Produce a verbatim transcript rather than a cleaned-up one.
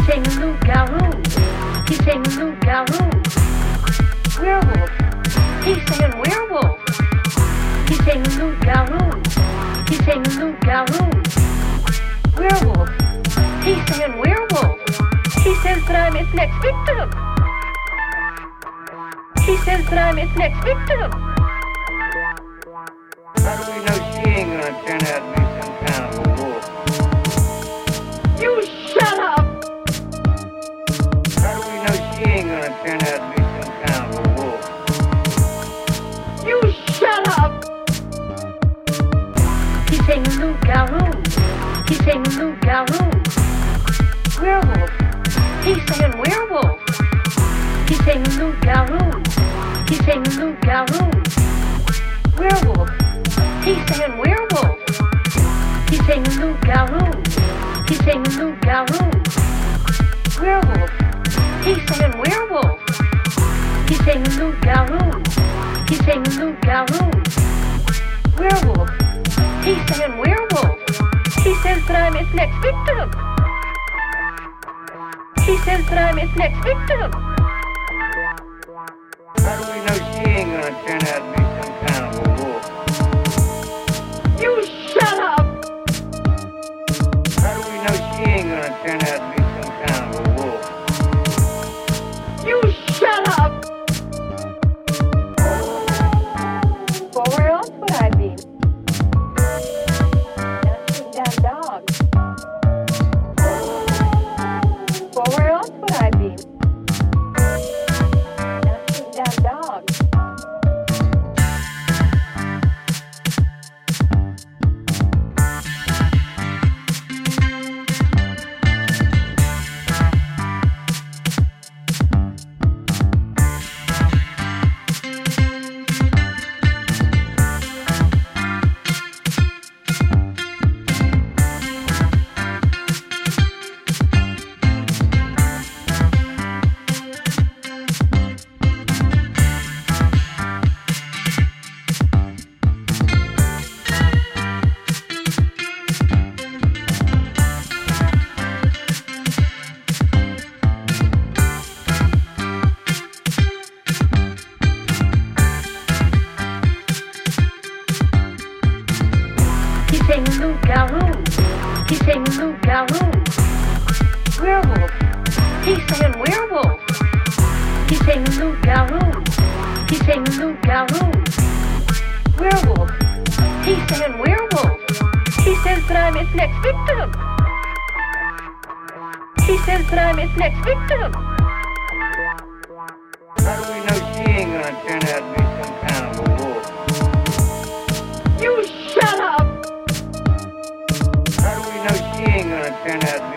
saying loup-garou. He's saying loup-garou. Werewolf. He's saying werewolf. He's saying loup-garou. He's saying loup-garou. Werewolf. He's saying werewolf. He says that I'm its next victim. He says that I'm its next victim. How do we know she ain't gonna turn out to be some kind of a wolf? You shut up! How do we know she ain't gonna turn out to be some kind of a wolf? You shut up! He's saying loup-garou. He's saying loup-garou. Werewolf. He's saying werewolf. He's saying loup-garou. He's saying loup-garou. Werewolf. He's saying werewolf. He's saying loup-garou. He's saying loup-garou. Werewolf. He's saying werewolf. He's saying loup-garou. He's saying loup-garou. Werewolf. He's saying werewolf. He says that I'm its next victim. He says that I'm its next victim. How do we know she ain't gonna turn out to be some kind of a wolf? You shut up! How do we know she ain't gonna turn out to be some kind of a wolf? You shut up! Well, where else would I be? Not that dog. Well, where else would I be? Not that dog. He's saying loup-garou. He's saying loup-garou. Werewolf. He's saying werewolf. He's saying loup-garou. He's saying loup-garou. Werewolf. He's saying werewolf. He says that I'm its next victim. He says that I'm its next victim. How do we know she ain't gonna turn out to be some kind of a wolf? You shut up! How do we know she ain't gonna turn out to be